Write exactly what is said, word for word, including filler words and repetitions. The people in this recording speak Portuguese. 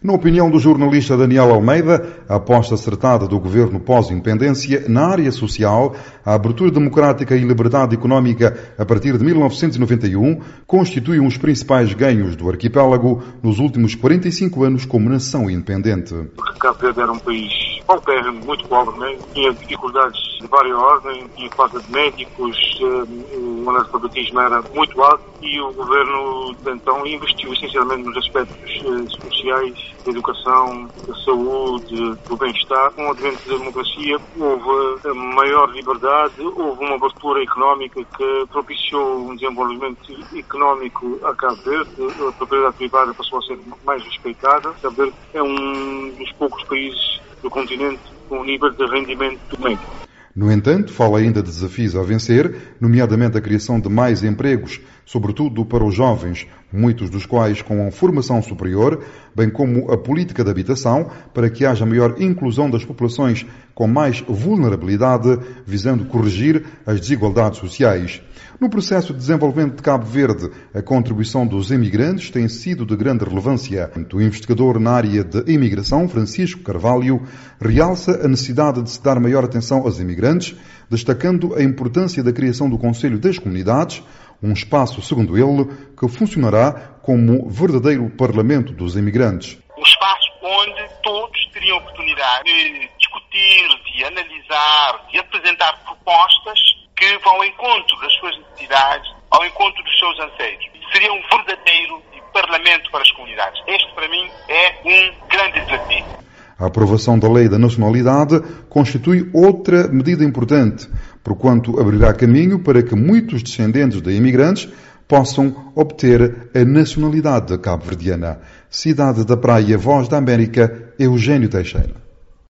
Na opinião do jornalista Daniel Almeida, a aposta acertada do governo pós-independência na área social, a abertura democrática e liberdade económica a partir de mil novecentos e noventa e um constitui um dos principais ganhos do arquipélago nos últimos quarenta e cinco anos como nação independente. Cabo Verde era um país paupérrimo, muito pobre, né? Tinha dificuldades de várias ordens, tinha falta de médicos, o analfabetismo era muito alto e o governo então investiu essencialmente nos aspectos sociais, da educação, da saúde, do bem-estar. Com o advento da democracia houve maior liberdade, houve uma abertura económica que propiciou um desenvolvimento económico a Cabo Verde, a propriedade privada passou a ser mais respeitada. Cabo Verde é um dos poucos países do continente com um nível de rendimento médio. No entanto, fala ainda de desafios a vencer, nomeadamente a criação de mais empregos, sobretudo para os jovens, muitos dos quais com formação superior, bem como a política de habitação, para que haja maior inclusão das populações com mais vulnerabilidade, visando corrigir as desigualdades sociais. No processo de desenvolvimento de Cabo Verde, a contribuição dos imigrantes tem sido de grande relevância. O investigador na área de imigração, Francisco Carvalho, realça a necessidade de se dar maior atenção aos imigrantes, destacando a importância da criação do Conselho das Comunidades, um espaço, segundo ele, que funcionará como verdadeiro Parlamento dos imigrantes. Um espaço onde todos teriam oportunidade de discutir, de analisar, de apresentar propostas que vão ao encontro das suas necessidades, ao encontro dos seus anseios. Seria um verdadeiro Parlamento para as comunidades. Este, para mim, é um grande desafio. A aprovação da Lei da Nacionalidade constitui outra medida importante, porquanto abrirá caminho para que muitos descendentes de imigrantes possam obter a nacionalidade cabo-verdiana. Cidade da Praia, Voz da América, Eugênio Teixeira.